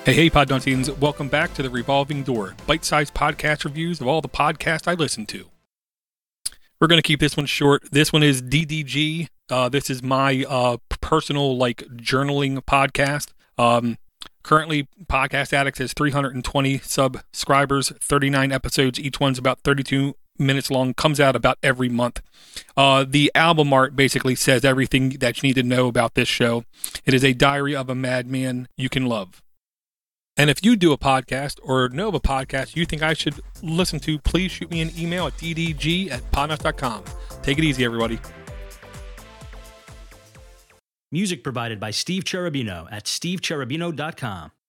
Hey, Podnuttians. Welcome back to the Revolving Door, bite-sized podcast reviews of all the podcasts I listen to. We're going to keep this one short. This one is DDG. This is my personal, journaling podcast. Currently, Podcast Addicts has 320 subscribers, 39 episodes. Each one's about 32 minutes long, comes out about every month. The album art basically says everything that you need to know about this show. It is a diary of a madman you can love. And if you do a podcast or know of a podcast you think I should listen to, please shoot me an email at ddg@podnuts.com. Take it easy, everybody. Music provided by Steve Cherubino at stevecherubino.com.